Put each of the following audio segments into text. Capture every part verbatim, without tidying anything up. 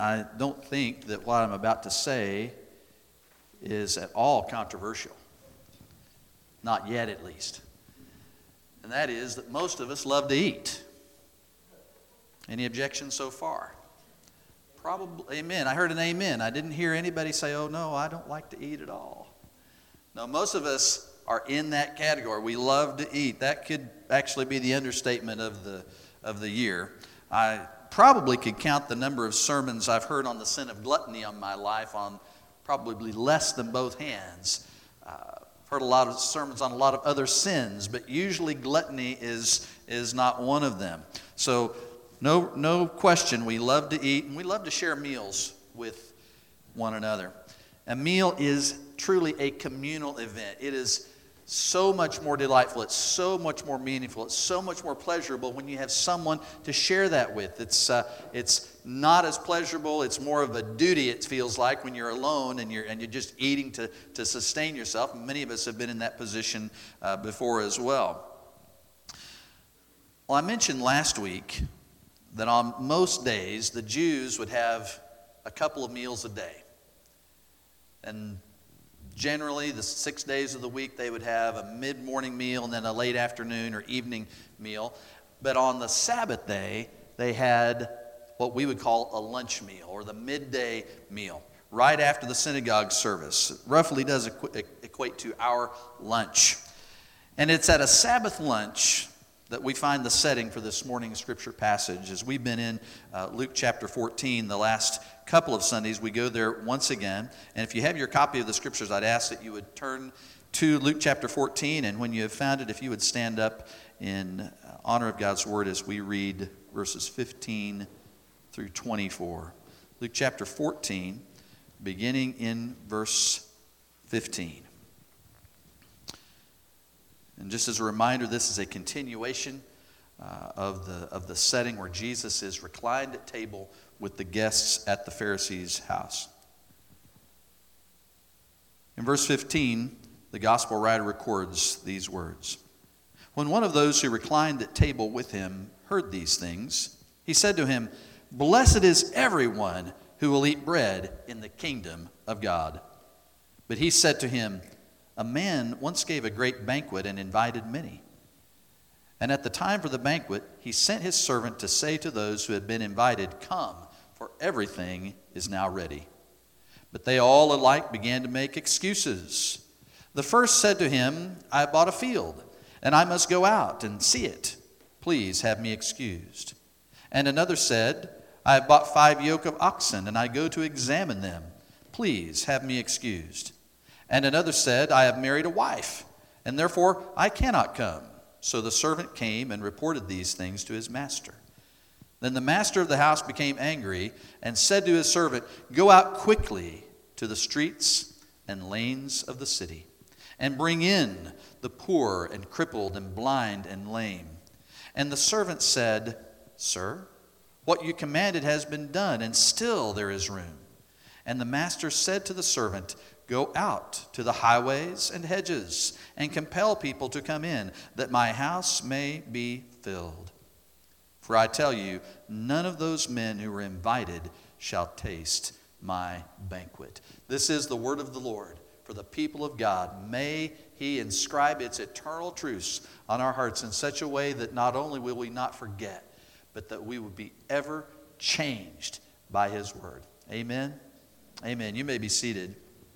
I don't think that what I'm about to say is at all controversial. Not yet, at least. And that is that most of us love to eat. Any objections so far? Probably, amen. I heard an amen. I didn't hear anybody say, oh no, I don't like to eat at all. No, most of us are in that category. We love to eat. That could actually be the understatement of the of the year. I probably could count the number of sermons I've heard on the sin of gluttony on my life on probably less than both hands. Uh, I've heard a lot of sermons on a lot of other sins, but usually gluttony is is not one of them. So no no question, we love to eat and we love to share meals with one another. A meal is truly a communal event. It is so much more delightful. It's so much more meaningful. It's so much more pleasurable when you have someone to share that with. It's uh, it's not as pleasurable. It's more of a duty, it feels like, when you're alone and you're and you're just eating to, to sustain yourself. Many of us have been in that position uh, before as well. Well, I mentioned last week that on most days the Jews would have a couple of meals a day. And generally, the six days of the week, they would have a mid-morning meal and then a late afternoon or evening meal. But on the Sabbath day, they had what we would call a lunch meal or the midday meal right after the synagogue service. It roughly does equ- equate to our lunch. And it's at a Sabbath lunch that we find the setting for this morning's scripture passage. As we've been in uh, Luke chapter fourteen the last couple of Sundays, we go there once again. And if you have your copy of the scriptures, I'd ask that you would turn to Luke chapter fourteen, and when you have found it, if you would stand up in honor of God's word as we read verses fifteen through twenty-four. Luke chapter fourteen, beginning in verse fifteen. And just as a reminder, this is a continuation uh, of the of the setting where Jesus is reclined at table with the guests at the Pharisees' house. In verse fifteen, the gospel writer records these words. When one of those who reclined at table with him heard these things, he said to him, "Blessed is everyone who will eat bread in the kingdom of God." But he said to him, "A man once gave a great banquet and invited many. And at the time for the banquet, he sent his servant to say to those who had been invited, 'Come, for everything is now ready.' But they all alike began to make excuses. The first said to him, 'I have bought a field, and I must go out and see it. Please have me excused.' And another said, 'I have bought five yoke of oxen, and I go to examine them. Please have me excused.' And another said, 'I have married a wife, and therefore I cannot come.' So the servant came and reported these things to his master. Then the master of the house became angry and said to his servant, 'Go out quickly to the streets and lanes of the city, and bring in the poor and crippled and blind and lame.' And the servant said, 'Sir, what you commanded has been done, and still there is room.' And the master said to the servant, 'Go out to the highways and hedges and compel people to come in, that my house may be filled. For I tell you, none of those men who were invited shall taste my banquet.'" This is the word of the Lord for the people of God. May he inscribe its eternal truths on our hearts in such a way that not only will we not forget, but that we will be ever changed by his word. Amen. Amen. You may be seated.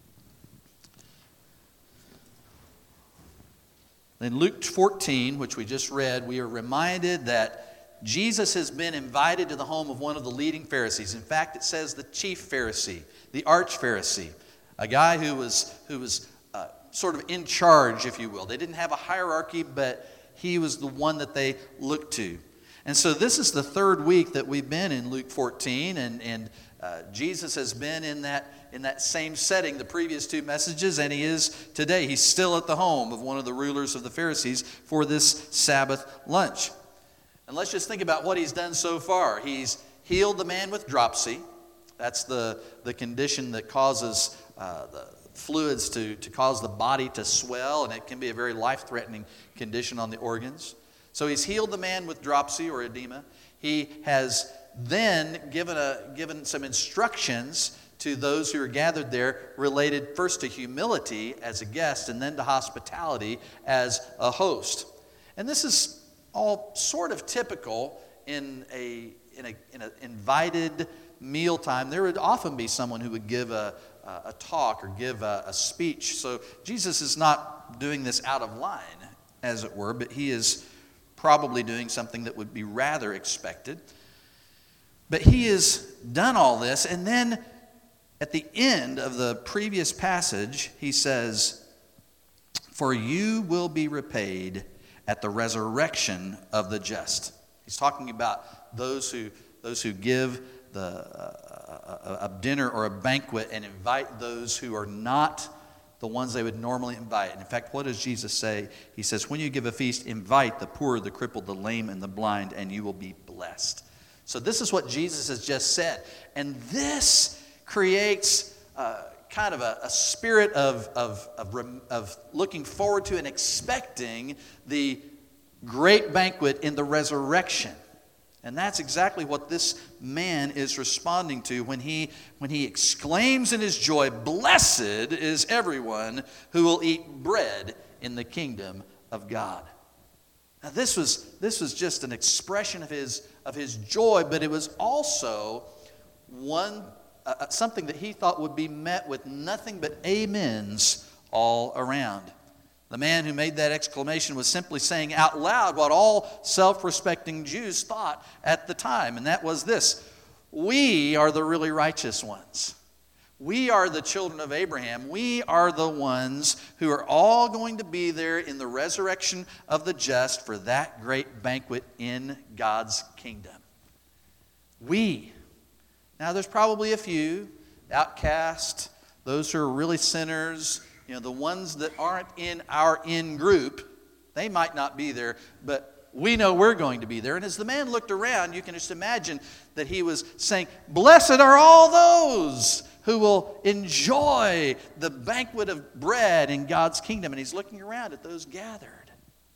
In Luke fourteen, which we just read, we are reminded that Jesus has been invited to the home of one of the leading Pharisees. In fact, it says the chief Pharisee, the arch-Pharisee, a guy who was, who was uh, sort of in charge, if you will. They didn't have a hierarchy, but he was the one that they looked to. And so this is the third week that we've been in Luke fourteen, and, and uh, Jesus has been in that in that same setting the previous two messages, and he is today. He's still at the home of one of the rulers of the Pharisees for this Sabbath lunch. And let's just think about what he's done so far. He's healed the man with dropsy. That's the, the condition that causes uh, the fluids to, to cause the body to swell, and it can be a very life-threatening condition on the organs. So he's healed the man with dropsy or edema. He has then given, a, given some instructions to those who are gathered there related first to humility as a guest and then to hospitality as a host. And this is all sort of typical in a in a in an invited mealtime. There would often be someone who would give a a talk or give a, a speech. So Jesus is not doing this out of line, as it were, but he is probably doing something that would be rather expected. But he has done all this, and then at the end of the previous passage, he says, "For you will be repaid at the resurrection of the just." He's talking about those who those who give the uh, a, a dinner or a banquet and invite those who are not the ones they would normally invite. And in fact, what does Jesus say? He says, "When you give a feast, invite the poor, the crippled, the lame, and the blind, and you will be blessed." So this is what Jesus has just said, and this creates uh, kind of a, a spirit of, of, of, of looking forward to and expecting the great banquet in the resurrection. And that's exactly what this man is responding to when he, when he exclaims in his joy, "Blessed is everyone who will eat bread in the kingdom of God." Now this was, this was just an expression of his, of his joy, but it was also one Uh, something that he thought would be met with nothing but amens all around. The man who made that exclamation was simply saying out loud what all self-respecting Jews thought at the time, and that was this: we are the really righteous ones. We are the children of Abraham. We are the ones who are all going to be there in the resurrection of the just for that great banquet in God's kingdom. We. Now, there's probably a few, outcast, those who are really sinners, you know, the ones that aren't in our in group, they might not be there, but we know we're going to be there. And as the man looked around, you can just imagine that he was saying, "Blessed are all those who will enjoy the banquet of bread in God's kingdom." And he's looking around at those gathered.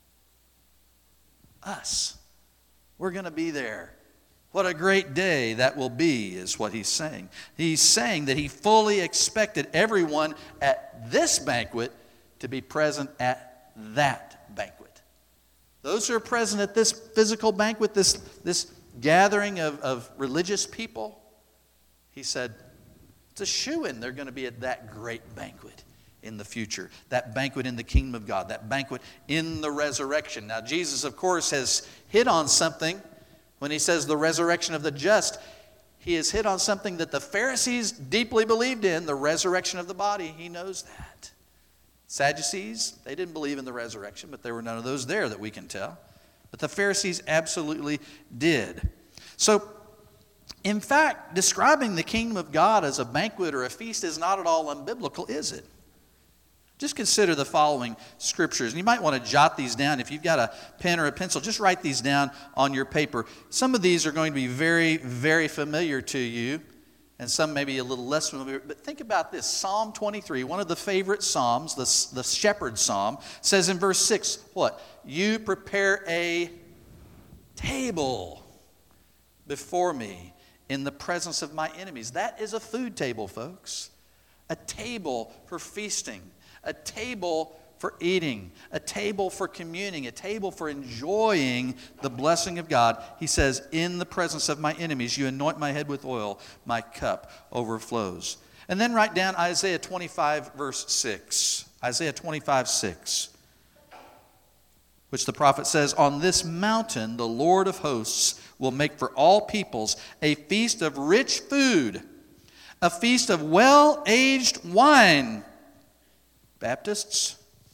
Us. We're going to be there. What a great day that will be, is what he's saying. He's saying that he fully expected everyone at this banquet to be present at that banquet. Those who are present at this physical banquet, this, this gathering of, of religious people, he said, it's a shoo-in. They're going to be at that great banquet in the future, that banquet in the kingdom of God, that banquet in the resurrection. Now, Jesus, of course, has hit on something. When he says the resurrection of the just, he has hit on something that the Pharisees deeply believed in, the resurrection of the body. He knows that. Sadducees, they didn't believe in the resurrection, but there were none of those there that we can tell. But the Pharisees absolutely did. So, in fact, describing the kingdom of God as a banquet or a feast is not at all unbiblical, is it? Just consider the following scriptures. And you might want to jot these down. If you've got a pen or a pencil, just write these down on your paper. Some of these are going to be very, very familiar to you, and some maybe a little less familiar. But think about this. Psalm twenty-three, one of the favorite psalms, the, the shepherd psalm, says in verse six, what? "You prepare a table before me in the presence of my enemies." That is a food table, folks. A table for feasting. A table for eating, a table for communing, a table for enjoying the blessing of God. He says, "In the presence of my enemies, you anoint my head with oil, my cup overflows." And then write down Isaiah twenty-five, verse six. Isaiah twenty-five, six. Which the prophet says, "On this mountain the Lord of hosts will make for all peoples a feast of rich food, a feast of well-aged wine." Baptists,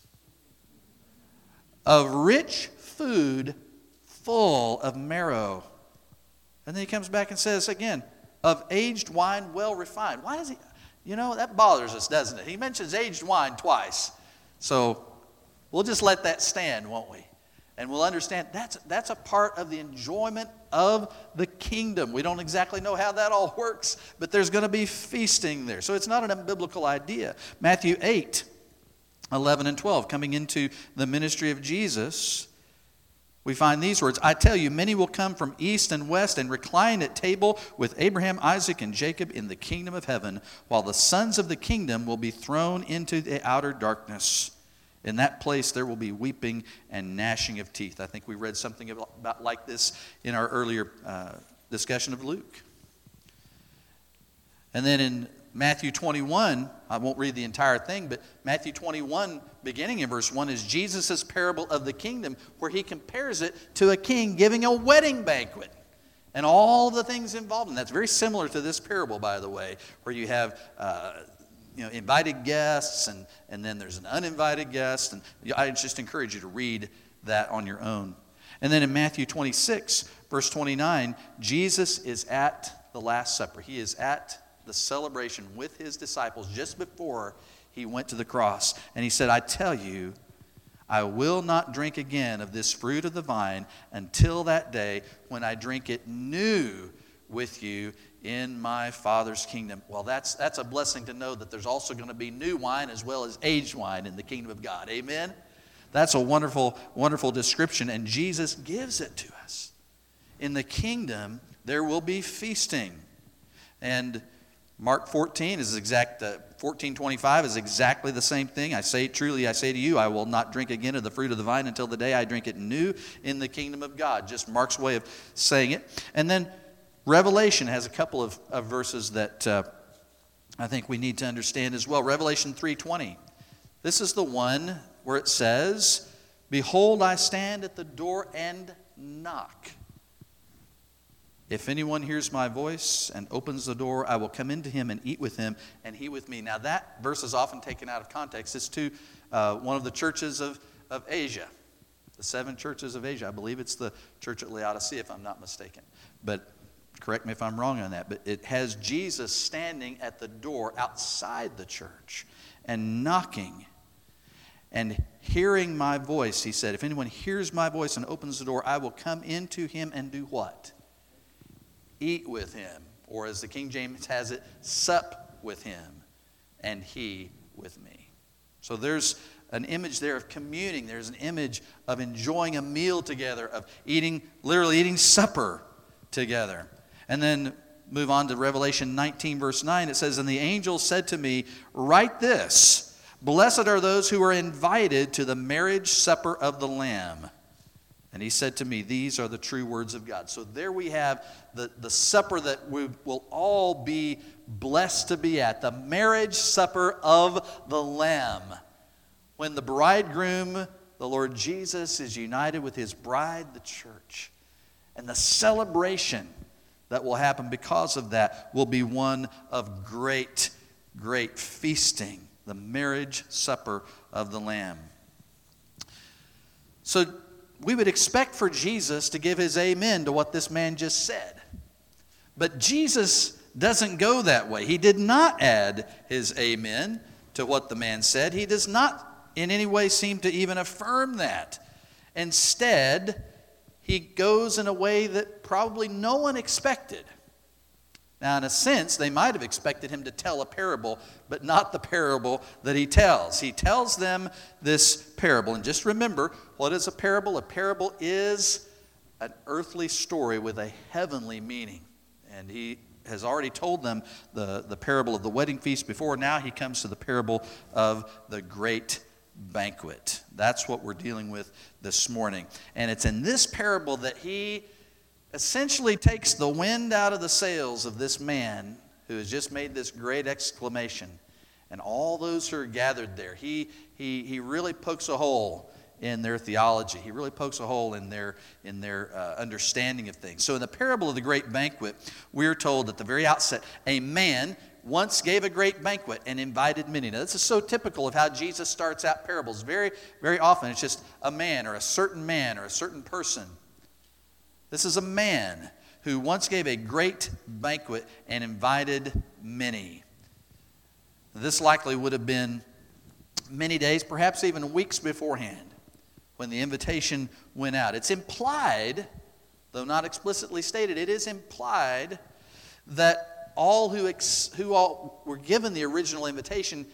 "of rich food full of marrow." And then he comes back and says again, "of aged wine well refined." Why does he, you know, that bothers us, doesn't it? He mentions aged wine twice. So we'll just let that stand, won't we? And we'll understand that's, that's a part of the enjoyment of the kingdom. We don't exactly know how that all works, but there's going to be feasting there. So it's not an unbiblical idea. Matthew eight. eleven and twelve, coming into the ministry of Jesus, we find these words, I tell you, many will come from east and west and recline at table with Abraham, Isaac, and Jacob in the kingdom of heaven, while the sons of the kingdom will be thrown into the outer darkness. In that place there will be weeping and gnashing of teeth. I think we read something about, about like this in our earlier uh, discussion of Luke. And then in Matthew twenty-one, I won't read the entire thing, but Matthew twenty-one, beginning in verse one, is Jesus' parable of the kingdom, where he compares it to a king giving a wedding banquet and all the things involved. And that's very similar to this parable, by the way, where you have uh, you know, invited guests, and, and then there's an uninvited guest. And I just encourage you to read that on your own. And then in Matthew twenty-six, verse twenty-nine, Jesus is at the Last Supper. He is at the celebration with his disciples just before he went to the cross. And he said, I tell you, I will not drink again of this fruit of the vine until that day when I drink it new with you in my Father's kingdom. Well, that's that's a blessing to know that there's also going to be new wine as well as aged wine in the kingdom of God. Amen? That's a wonderful, wonderful description, and Jesus gives it to us. In the kingdom, there will be feasting. And Mark fourteen is exact. Uh, fourteen twenty-five is exactly the same thing. I say truly, I say to you, I will not drink again of the fruit of the vine until the day I drink it new in the kingdom of God. Just Mark's way of saying it. And then Revelation has a couple of, of verses that uh, I think we need to understand as well. Revelation three twenty. This is the one where it says, "Behold, I stand at the door and knock. If anyone hears my voice and opens the door, I will come into him and eat with him, and he with me." Now that verse is often taken out of context. It's to uh, one of the churches of, of Asia, the seven churches of Asia. I believe it's the church at Laodicea, if I'm not mistaken. But correct me if I'm wrong on that. But it has Jesus standing at the door outside the church and knocking and hearing my voice. He said, if anyone hears my voice and opens the door, I will come into him and do what? Eat with him, or as the King James has it, sup with him, and he with me. So there's an image there of communing. There's an image of enjoying a meal together, of eating, literally eating supper together. And then move on to Revelation nineteen, verse nine. It says, and the angel said to me, write this, blessed are those who are invited to the marriage supper of the Lamb. And he said to me, these are the true words of God. So there we have the, the supper that we will all be blessed to be at. The marriage supper of the Lamb. When the bridegroom, the Lord Jesus, is united with his bride, the church. And the celebration that will happen because of that will be one of great, great feasting. The marriage supper of the Lamb. So we would expect for Jesus to give his amen to what this man just said. But Jesus doesn't go that way. He did not add his amen to what the man said. He does not in any way seem to even affirm that. Instead, he goes in a way that probably no one expected. Now, in a sense, they might have expected him to tell a parable, but not the parable that he tells. He tells them this parable. And just remember, what is a parable? A parable is an earthly story with a heavenly meaning. And he has already told them the, the parable of the wedding feast before. Now he comes to the parable of the great banquet. That's what we're dealing with this morning. And it's in this parable that he essentially takes the wind out of the sails of this man who has just made this great exclamation. And all those who are gathered there, he, he, he really pokes a hole in their theology. He really pokes a hole in their, in their uh, understanding of things. So in the parable of the great banquet, we're told at the very outset, a man once gave a great banquet and invited many. Now, this is so typical of how Jesus starts out parables. Very, very often, it's just a man or a certain man or a certain person. This is a man who once gave a great banquet and invited many. This likely would have been many days, perhaps even weeks beforehand, when the invitation went out. It's implied, though not explicitly stated, it is implied that all who ex- who all were given the original invitation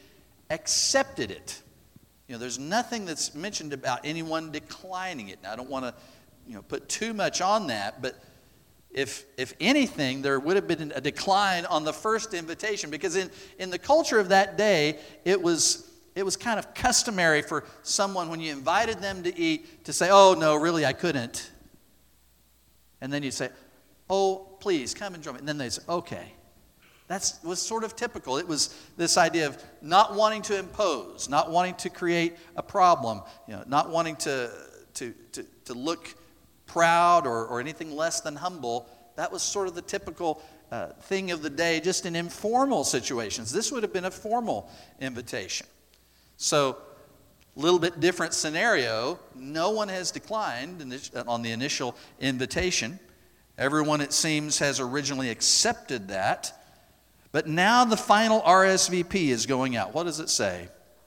accepted it. You know, there's nothing that's mentioned about anyone declining it. Now, I don't want to you know, put too much on that, but if if anything, there would have been a decline on the first invitation, because in, in the culture of that day, it was it was kind of customary for someone, when you invited them to eat, to say, "Oh, no, really, I couldn't." And then you'd say, "Oh, please, come and join me." And then they'd say, "Okay." That was sort of typical. It was this idea of not wanting to impose, not wanting to create a problem, you know, not wanting to to to, to look proud or, or anything less than humble. That was sort of the typical uh, thing of the day, just in informal situations. This would have been a formal invitation. So, a little bit different scenario. No one has declined on the initial invitation. Everyone, it seems, has originally accepted that. But now the final R S V P is going out. What does it say?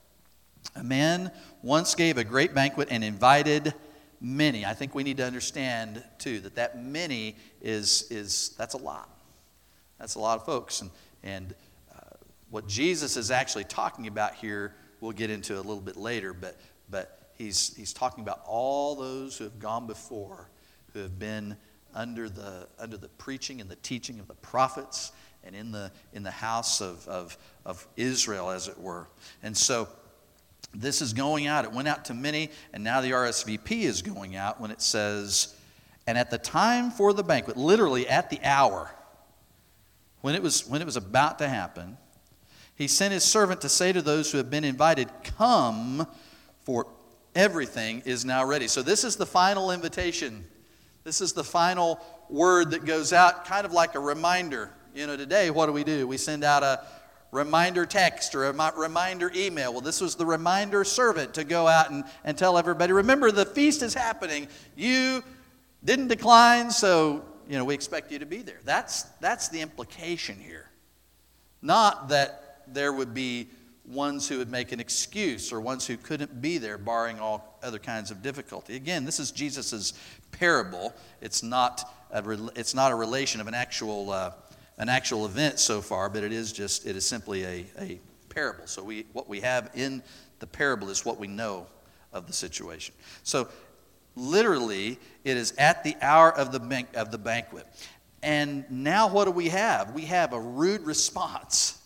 A man once gave a great banquet and invited many. I think we need to understand, too, that that many is, is that's a lot. That's a lot of folks. And, and uh, what Jesus is actually talking about here, we'll get into a little bit later, but, but he's, he's talking about all those who have gone before, who have been under the, under the preaching and the teaching of the prophets, and in the, in the house of, of, of Israel, as it were. And so this is going out. It went out to many, and now the R S V P is going out when it says, "And at the time for the banquet," literally at the hour, when it was when it was about to happen, he sent his servant to say to those who have been invited, "Come, for everything is now ready." So this is the final invitation. This is the final word that goes out, kind of like a reminder. You know, today, what do we do? We send out a reminder text or a reminder email. Well, this was the reminder servant to go out and, and tell everybody, "Remember, the feast is happening. You didn't decline, so, you know, we expect you to be there." That's, that's the implication here. Not that there would be ones who would make an excuse or ones who couldn't be there, barring all other kinds of difficulty. Again, this is Jesus' parable. It's not a, it's not a relation of an actual uh, an actual event so far, but it is just it is simply a, a parable. So we what we have in the parable is what we know of the situation. So literally, it is at the hour of the ban- of the banquet. And now what do we have? We have a rude response.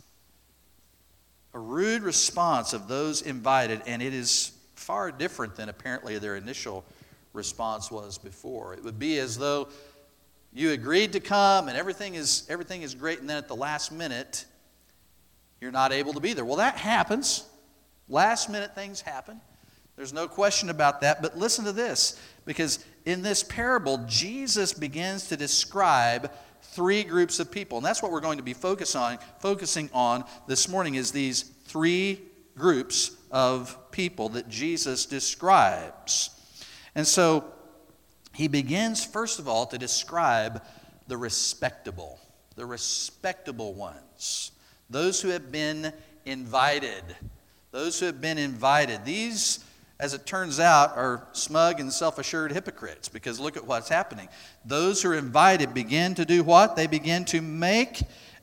A rude response of those invited, and it is far different than apparently their initial response was before. It would be as though you agreed to come and everything is everything is great, and then at the last minute, you're not able to be there. Well, that happens. Last minute things happen. There's no question about that. But listen to this, because in this parable, Jesus begins to describe three groups of people. And that's what we're going to be focus on, focusing on this morning, is these three groups of people that Jesus describes. And so he begins, first of all, to describe the respectable, the respectable ones, those who have been invited, those who have been invited. These, as it turns out, are smug and self-assured hypocrites, because look at what's happening. Those who are invited begin to do what? They begin to make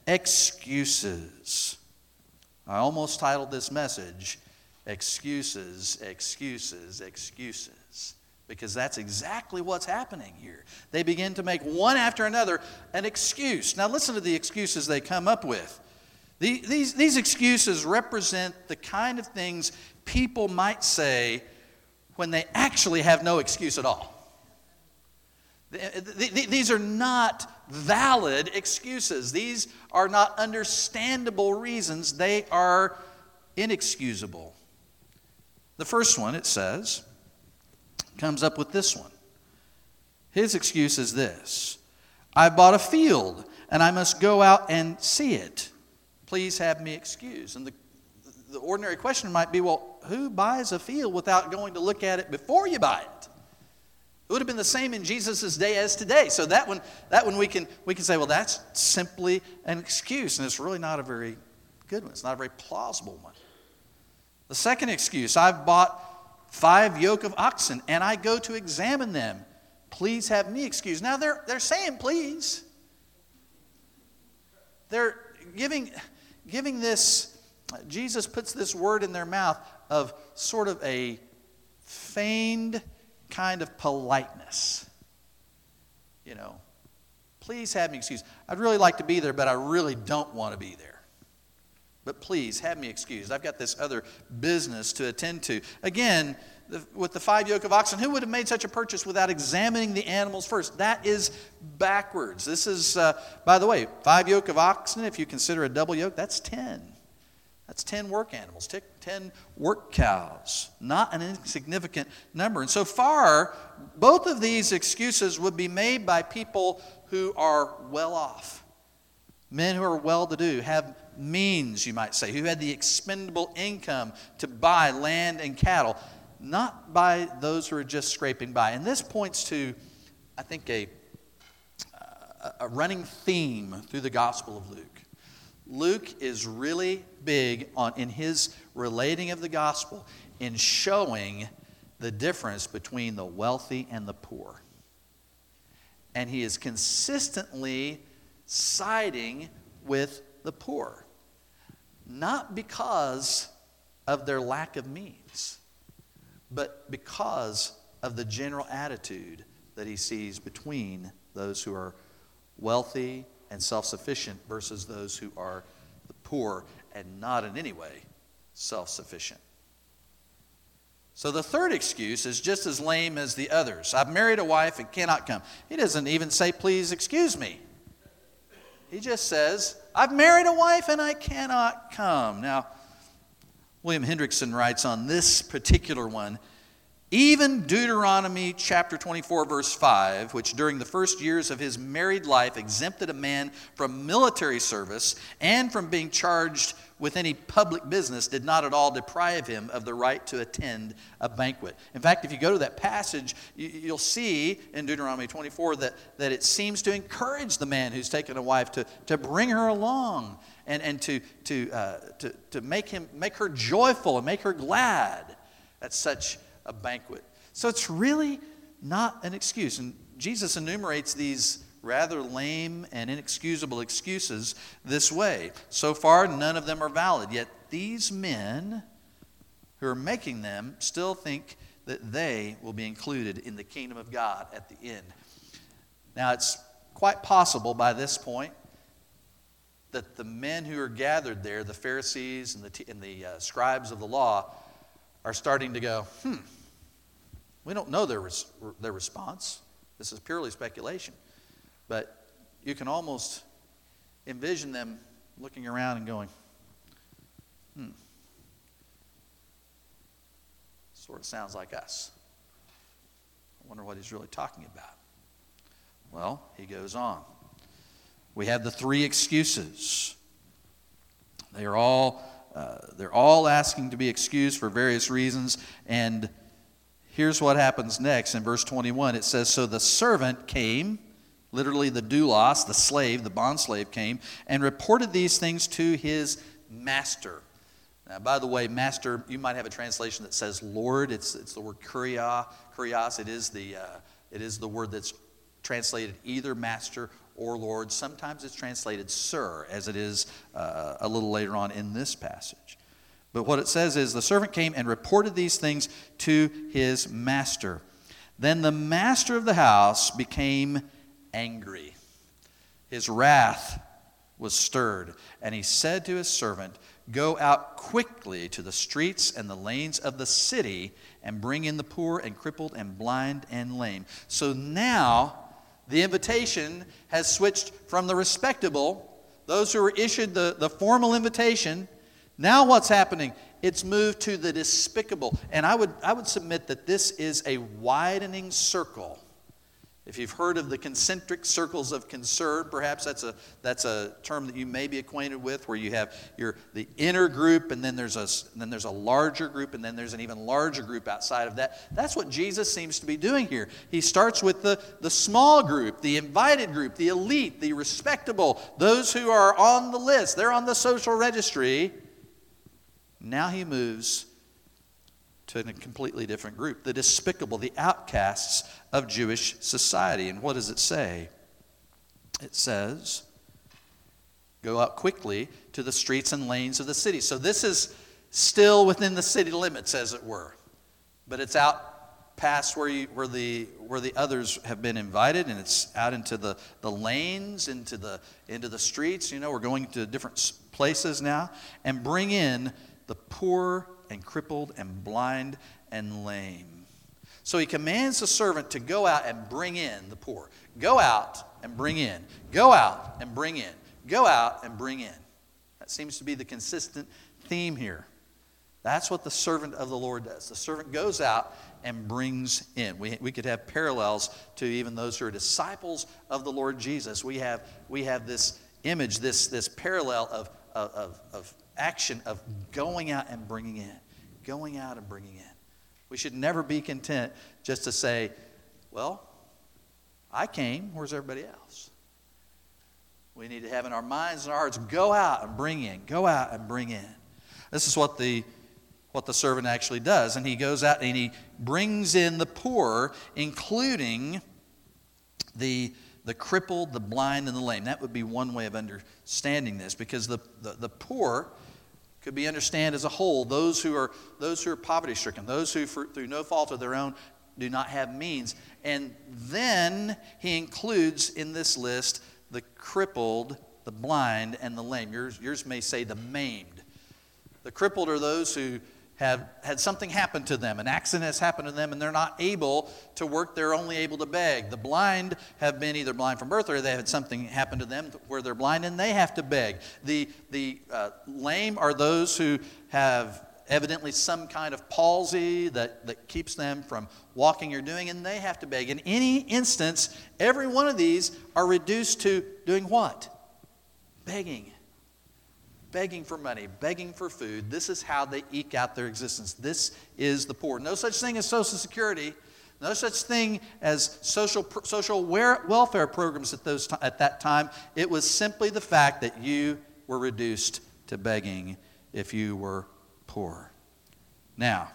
excuses. I almost titled this message, Excuses, Excuses, Excuses, because that's exactly what's happening here. They begin to make one after another an excuse. Now listen to the excuses they come up with. These, these excuses represent the kind of things people might say when they actually have no excuse at all. These are not valid excuses. These are not understandable reasons. They are inexcusable. The first one, it says, comes up with this one. His excuse is this: "I bought a field and I must go out and see it. Please have me excused." And the, the ordinary question might be, well, who buys a field without going to look at it before you buy it? It would have been the same in Jesus' day as today. So that one, that one we can we can say, well, that's simply an excuse, and it's really not a very good one. It's not a very plausible one. The second excuse: "I've bought five yoke of oxen, and I go to examine them. Please have me excused." Now they're they're saying please. They're giving giving this. Jesus puts this word in their mouth of sort of a feigned kind of politeness. you know, please have me excused. I'd really like to be there, but I really don't want to be there. But please have me excused. I've got this other business to attend to. Again, the, with the five yoke of oxen, who would have made such a purchase without examining the animals first? That is backwards. This is, uh, by the way, five yoke of oxen, if you consider a double yoke, that's ten. That's ten work animals, ten work cows. Not an insignificant number. And so far, both of these excuses would be made by people who are well off. Men who are well-to-do, have means, you might say, who had the expendable income to buy land and cattle, not by those who are just scraping by. And this points to, I think, a, a running theme through the Gospel of Luke. Luke is really big on, in his relating of the gospel, in showing the difference between the wealthy and the poor. And he is consistently siding with the poor, not because of their lack of means, but because of the general attitude that he sees between those who are wealthy and self-sufficient versus those who are the poor and not in any way self-sufficient. So the third excuse is just as lame as the others. I've married a wife and cannot come. He doesn't even say, please excuse me. He just says, I've married a wife and I cannot come. Now, William Hendrickson writes on this particular one, even Deuteronomy chapter twenty-four, verse five, which during the first years of his married life exempted a man from military service and from being charged with any public business, did not at all deprive him of the right to attend a banquet. In fact, if you go to that passage, you'll see in Deuteronomy twenty-four that, that it seems to encourage the man who's taken a wife to, to bring her along and, and to, to, uh, to, to make him make her joyful and make her glad at such a banquet. So it's really not an excuse. And Jesus enumerates these rather lame and inexcusable excuses this way. So far, none of them are valid. Yet these men who are making them still think that they will be included in the kingdom of God at the end. Now, it's quite possible by this point that the men who are gathered there, the Pharisees and the, and the uh, scribes of the law, are starting to go, hmm, we don't know their, res- their response. This is purely speculation. But you can almost envision them looking around and going, hmm, sort of sounds like us. I wonder what he's really talking about. Well, he goes on. We have the three excuses. They are all, uh, they're all asking to be excused for various reasons, and here's what happens next. In verse twenty-one, it says, so the servant came, literally the doulos, the slave, the bondslave came, and reported these things to his master. Now, by the way, master, you might have a translation that says Lord. It's, it's the word kuria, kurios. It is the, uh, it is the word that's translated either master or Lord. Sometimes it's translated sir, as it is uh, a little later on in this passage. But what it says is, the servant came and reported these things to his master. Then the master of the house became angry. His wrath was stirred, and he said to his servant, go out quickly to the streets and the lanes of the city and bring in the poor and crippled and blind and lame. So now the invitation has switched from the respectable, those who were issued the, the formal invitation. Now what's happening? It's moved to the despicable. And I would, I would submit that this is a widening circle. If you've heard of the concentric circles of concern, perhaps that's a that's a term that you may be acquainted with, where you have your the inner group, and then there's a then there's a larger group, and then there's an even larger group outside of that. That's what Jesus seems to be doing here. He starts with the, the small group, the invited group, the elite, the respectable, those who are on the list. They're on the social registry. Now he moves to a completely different group, the despicable, the outcasts of Jewish society. And what does it say? It says, go out quickly to the streets and lanes of the city. So this is still within the city limits, as it were, but it's out past where you, where the where the others have been invited, and it's out into the, the lanes, into the into the streets. You know, we're going to different places now, and bring in the poor and crippled and blind and lame. So he commands the servant to go out and bring in the poor. Go out and bring in. Go out and bring in. Go out and bring in. That seems to be the consistent theme here. That's what the servant of the Lord does. The servant goes out and brings in. We, we could have parallels to even those who are disciples of the Lord Jesus. We have, we have this image, this, this parallel of, of, of action of going out and bringing in. Going out and bringing in. We should never be content just to say, well, I came, where's everybody else? We need to have in our minds and our hearts, go out and bring in. Go out and bring in. This is what the what the servant actually does. And he goes out and he brings in the poor, including the, the crippled, the blind, and the lame. That would be one way of understanding this, because the, the, the poor could be understood as a whole. Those who are those who are poverty-stricken, those who, for, through no fault of their own, do not have means. And then he includes in this list the crippled, the blind, and the lame. Yours, yours may say the maimed. The crippled are those who have had something happen to them. An accident has happened to them, and they're not able to work. They're only able to beg. The blind have been either blind from birth, or they had something happen to them where they're blind and they have to beg. The, the uh, lame are those who have evidently some kind of palsy that, that keeps them from walking or doing, and they have to beg. In any instance, every one of these are reduced to doing what? Begging. Begging for money, begging for food. This is how they eke out their existence. This is the poor. No such thing as Social Security. No such thing as social social welfare programs at those at that time. It was simply the fact that you were reduced to begging if you were poor. Now,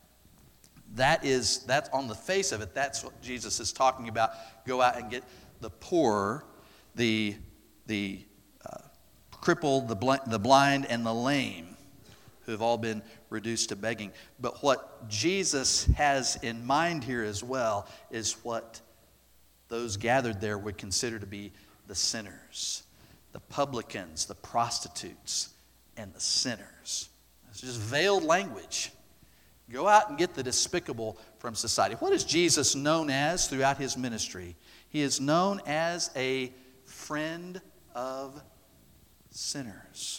that is that's on the face of it. That's what Jesus is talking about. Go out and get the poor, the the crippled, the blind, the blind, and the lame, who have all been reduced to begging. But what Jesus has in mind here as well is what those gathered there would consider to be the sinners, the publicans, the prostitutes, and the sinners. It's just veiled language. Go out and get the despicable from society. What is Jesus known as throughout his ministry? He is known as a friend of sinners.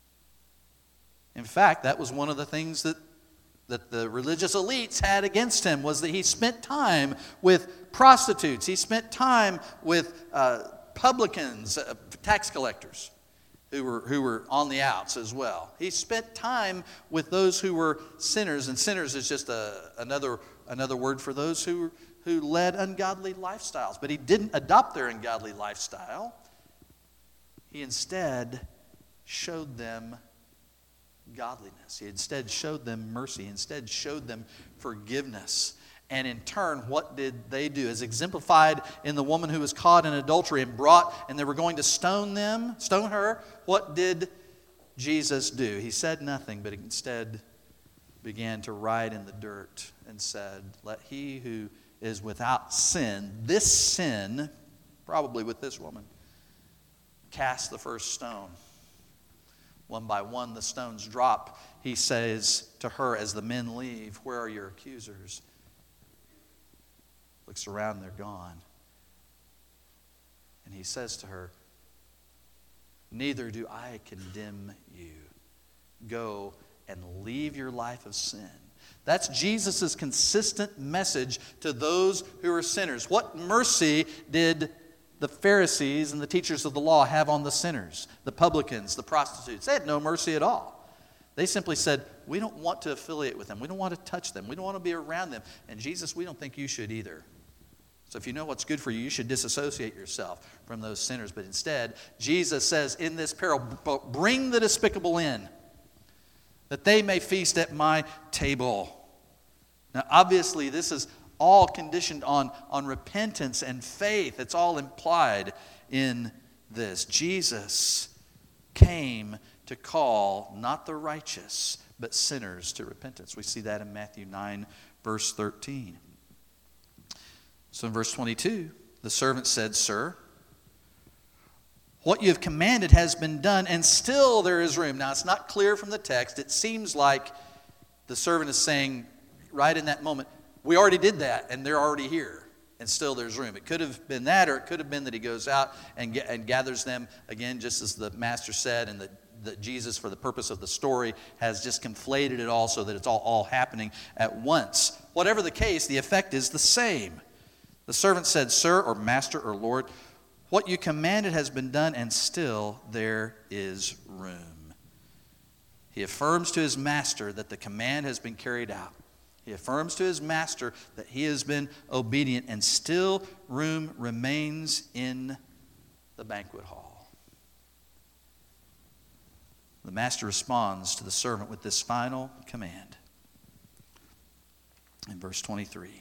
In fact, that was one of the things that, that the religious elites had against him, was that he spent time with prostitutes. He spent time with uh, publicans, uh, tax collectors, who were, who were on the outs as well. He spent time with those who were sinners, and sinners is just a, another, another word for those who, who led ungodly lifestyles. But he didn't adopt their ungodly lifestyle. He instead showed them godliness. He instead showed them mercy. He instead showed them forgiveness. And in turn, what did they do? As exemplified in the woman who was caught in adultery and brought, and they were going to stone them, stone her, what did Jesus do? He said nothing, but instead began to write in the dirt and said, let he who is without sin, this sin, probably with this woman, cast the first stone. One by one, the stones drop. He says to her as the men leave, where are your accusers? Looks around, they're gone. And he says to her, neither do I condemn you. Go and leave your life of sin. That's Jesus' consistent message to those who are sinners. What mercy did the Pharisees and the teachers of the law have on the sinners, the publicans, the prostitutes? They had no mercy at all. They simply said, we don't want to affiliate with them. We don't want to touch them. We don't want to be around them. And Jesus, we don't think you should either. So if you know what's good for you, you should disassociate yourself from those sinners. But instead, Jesus says in this parable, bring the despicable in, that they may feast at my table. Now, obviously, this is all conditioned on, on repentance and faith. It's all implied in this. Jesus came to call not the righteous, but sinners to repentance. We see that in Matthew nine, verse thirteen. So in verse twenty-two, the servant said, Sir, what you have commanded has been done, and still there is room. Now, it's not clear from the text. It seems like the servant is saying right in that moment, we already did that, and they're already here, and still there's room. It could have been that, or it could have been that he goes out and, and gathers them, again, just as the master said, and that, that Jesus, for the purpose of the story, has just conflated it all so that it's all, all happening at once. Whatever the case, the effect is the same. The servant said, Sir, or Master, or Lord, what you commanded has been done, and still there is room. He affirms to his master that the command has been carried out. He affirms to his master that he has been obedient, and still room remains in the banquet hall. The master responds to the servant with this final command. In verse twenty-three,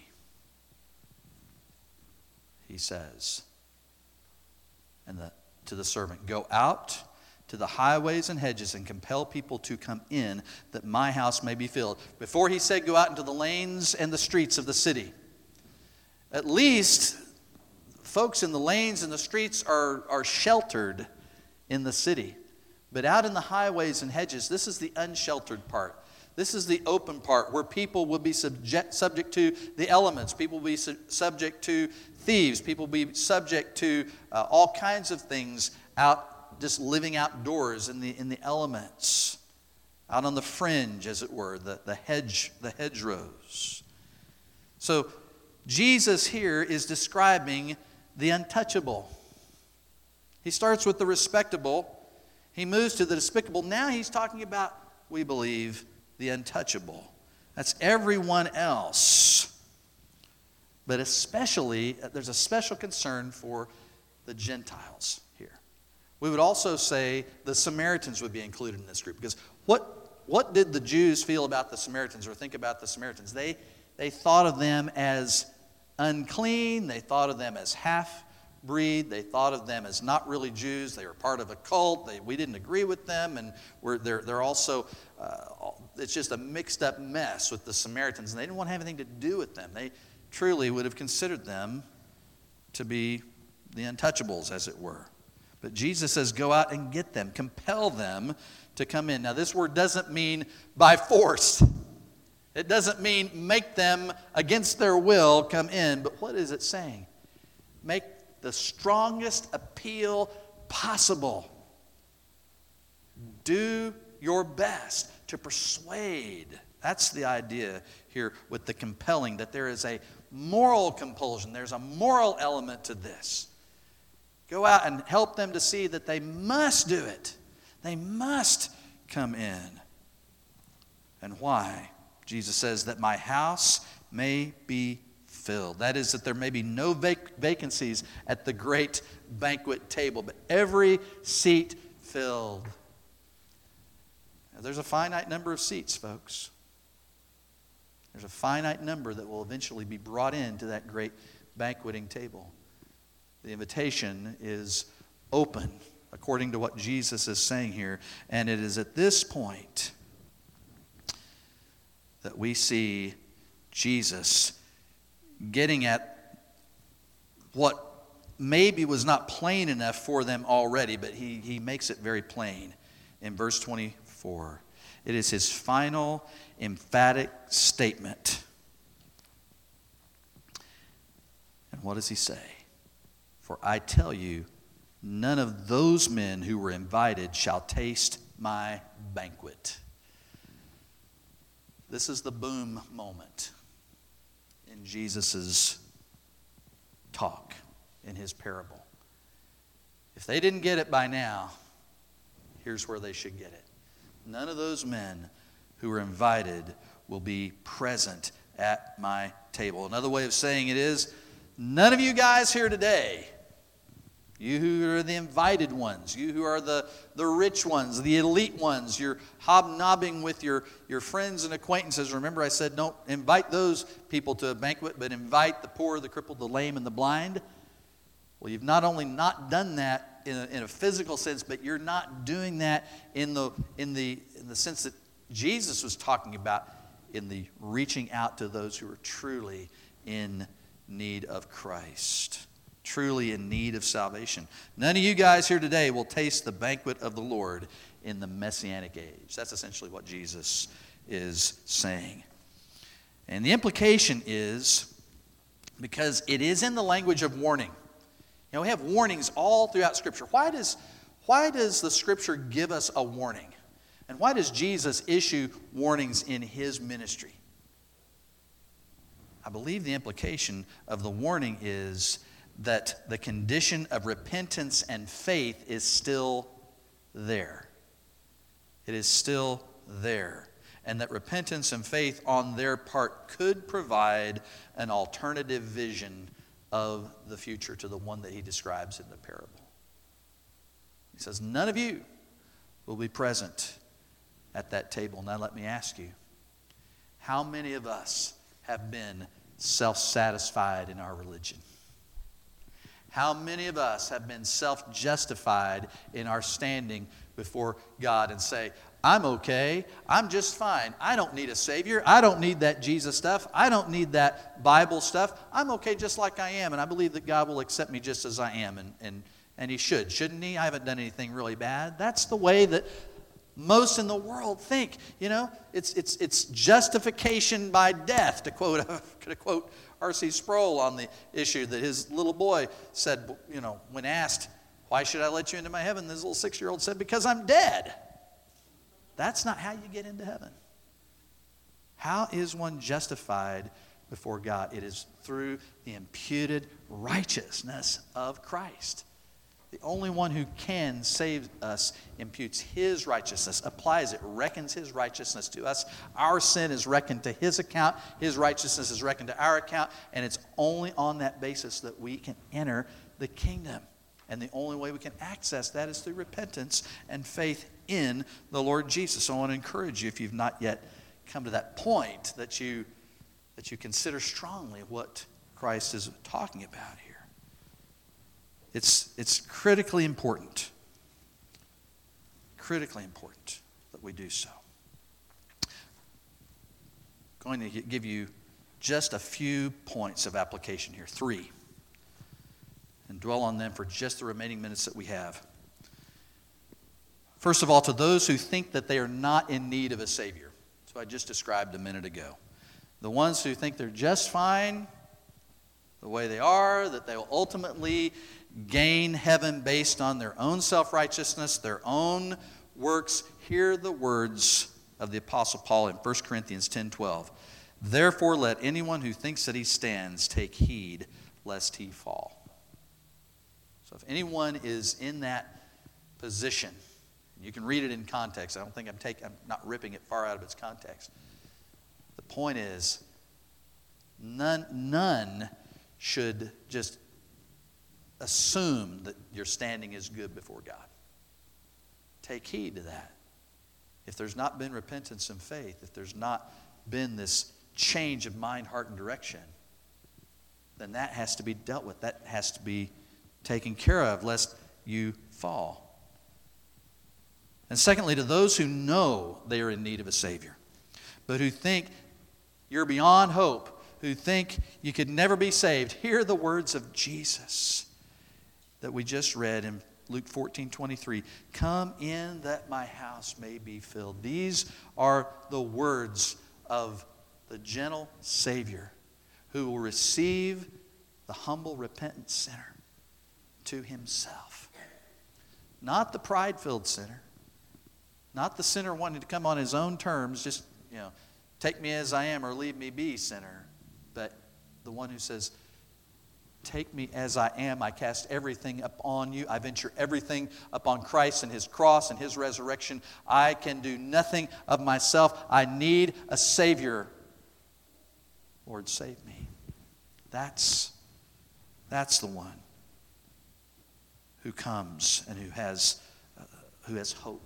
he says, and the, to the servant, Go out to the highways and hedges and compel people to come in, that my house may be filled. Before he said go out into the lanes and the streets of the city. At least folks in the lanes and the streets are, are sheltered in the city. But out in the highways and hedges, this is the unsheltered part. This is the open part where people will be subject, subject to the elements. People will be su- subject to thieves. People will be subject to uh, all kinds of things out, just living outdoors in the in the elements, out on the fringe, as it were, the, the hedge, the hedgerows. So Jesus here is describing the untouchable. He starts with the respectable. He moves to the despicable. Now he's talking about, we believe, the untouchable. That's everyone else. But especially, there's a special concern for the Gentiles here. We would also say the Samaritans would be included in this group. Because what, what did the Jews feel about the Samaritans, or think about the Samaritans? They, they thought of them as unclean. They thought of them as half-breed. They thought of them as not really Jews. They were part of a cult. They, we didn't agree with them. And we're, they're, they're also, uh, it's just a mixed-up mess with the Samaritans. And they didn't want to have anything to do with them. They truly would have considered them to be the untouchables, as it were. But Jesus says, go out and get them. Compel them to come in. Now, this word doesn't mean by force. It doesn't mean make them against their will come in. But what is it saying? Make the strongest appeal possible. Do your best to persuade. That's the idea here with the compelling, that there is a moral compulsion. There's a moral element to this. Go out and help them to see that they must do it. They must come in. And why? Jesus says that my house may be filled. That is, that there may be no vac- vacancies at the great banquet table, but every seat filled. Now, there's a finite number of seats, folks. There's a finite number that will eventually be brought into that great banqueting table. The invitation is open, according to what Jesus is saying here. And it is at this point that we see Jesus getting at what maybe was not plain enough for them already, but he, he makes it very plain in verse twenty-four. It is his final emphatic statement. And what does he say? For I tell you, none of those men who were invited shall taste my banquet. This is the boom moment in Jesus' talk, in his parable. If they didn't get it by now, here's where they should get it. None of those men who were invited will be present at my table. Another way of saying it is, none of you guys here today, you who are the invited ones, you who are the, the rich ones, the elite ones, you're hobnobbing with your, your friends and acquaintances. Remember I said don't invite those people to a banquet, but invite the poor, the crippled, the lame, and the blind. Well, you've not only not done that in a, in a physical sense, but you're not doing that in the, in the, in the sense that Jesus was talking about, in the reaching out to those who are truly in need of Christ, truly in need of salvation. None of you guys here today will taste the banquet of the Lord in the Messianic age. That's essentially what Jesus is saying. And the implication is, because it is in the language of warning. You know, we have warnings all throughout Scripture. Why does, why does the Scripture give us a warning? And why does Jesus issue warnings in his ministry? I believe the implication of the warning is that the condition of repentance and faith is still there. It is still there. And that repentance and faith on their part could provide an alternative vision of the future to the one that he describes in the parable. He says, none of you will be present at that table. Now let me ask you, how many of us have been self-satisfied in our religion? How many of us have been self-justified in our standing before God and say, I'm okay, I'm just fine. I don't need a Savior. I don't need that Jesus stuff. I don't need that Bible stuff. I'm okay just like I am, and I believe that God will accept me just as I am, and, and, and He should, shouldn't He? I haven't done anything really bad. That's the way that most in the world think. You know, it's it's it's justification by death, to quote to quote R C Sproul on the issue that his little boy said, you know, when asked, why should I let you into my heaven? This little six-year-old said, because I'm dead. That's not how you get into heaven. How is one justified before God? It is through the imputed righteousness of Christ. The only one who can save us imputes His righteousness, applies it, reckons His righteousness to us. Our sin is reckoned to His account. His righteousness is reckoned to our account. And it's only on that basis that we can enter the kingdom. And the only way we can access that is through repentance and faith in the Lord Jesus. So I want to encourage you, if you've not yet come to that point, that you, that you consider strongly what Christ is talking about here. It's, it's critically important, critically important that we do so. I'm going to give you just a few points of application here, three, and dwell on them for just the remaining minutes that we have. First of all, to those who think that they are not in need of a Savior. So I just described a minute ago. The ones who think they're just fine the way they are, that they will ultimately gain heaven based on their own self-righteousness, their own works. Hear the words of the Apostle Paul in First Corinthians ten twelve. Therefore, let anyone who thinks that he stands take heed lest he fall. So if anyone is in that position, you can read it in context. I don't think I'm taking, I'm not ripping it far out of its context. The point is, none, none should just assume that your standing is good before God. Take heed to that. If there's not been repentance and faith, if there's not been this change of mind, heart, and direction, then that has to be dealt with. That has to be taken care of, lest you fall. And secondly, to those who know they are in need of a Savior, but who think you're beyond hope, who think you could never be saved, hear the words of Jesus that we just read in Luke fourteen twenty-three. Come in that my house may be filled. These are the words of the gentle Savior who will receive the humble, repentant sinner to Himself. Not the pride-filled sinner. Not the sinner wanting to come on his own terms, just, you know, take me as I am or leave me be, sinner. But the one who says, take me as I am. I cast everything upon you. I venture everything upon Christ and His cross and His resurrection. I can do nothing of myself. I need a Savior. Lord, save me. That's, that's the one who comes and who has, uh, who has hope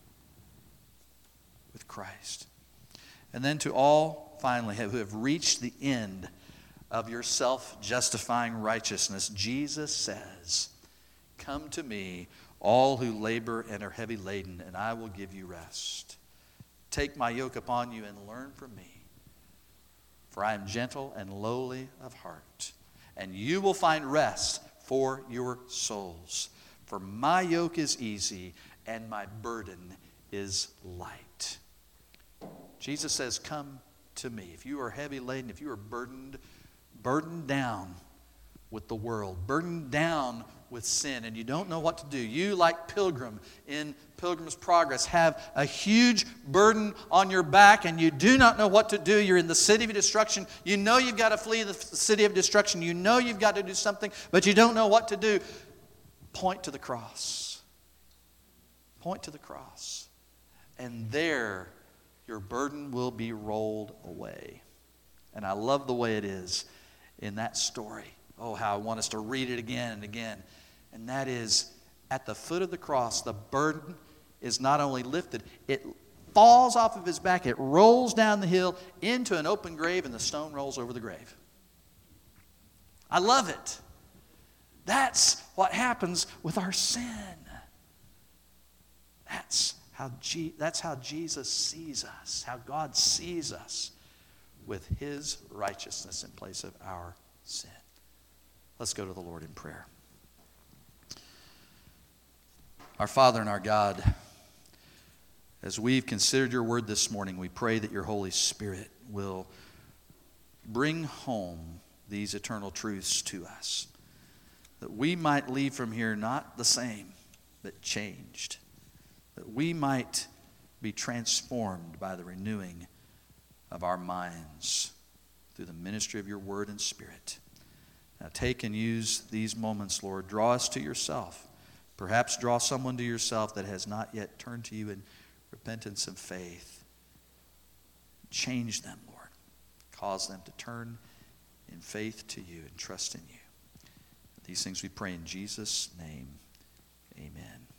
with Christ. And then to all, finally, who have reached the end of your self-justifying righteousness, Jesus says, come to me, all who labor and are heavy laden, and I will give you rest. Take my yoke upon you and learn from me, for I am gentle and lowly of heart, and you will find rest for your souls. For my yoke is easy and my burden is light. Jesus says, come to me. If you are heavy laden, if you are burdened, burdened down with the world, burdened down with sin, and you don't know what to do. You, like Pilgrim in Pilgrim's Progress, have a huge burden on your back, and you do not know what to do. You're in the city of destruction. You know you've got to flee the city of destruction. You know you've got to do something, but you don't know what to do. Point to the cross. Point to the cross. And there, your burden will be rolled away. And I love the way it is in that story. Oh, how I want us to read it again and again. And that is, at the foot of the cross, the burden is not only lifted, it falls off of his back, it rolls down the hill into an open grave, and the stone rolls over the grave. I love it. That's what happens with our sin. That's how, Je- that's how Jesus sees us, how God sees us, with his righteousness in place of our sin. Let's go to the Lord in prayer. Our Father and our God, as we've considered your word this morning, we pray that your Holy Spirit will bring home these eternal truths to us, that we might leave from here not the same, but changed, that we might be transformed by the renewing of our minds through the ministry of your word and spirit. Now take and use these moments, Lord. Draw us to yourself. Perhaps draw someone to yourself that has not yet turned to you in repentance and faith. Change them, Lord. Cause them to turn in faith to you and trust in you. These things we pray in Jesus' name. Amen.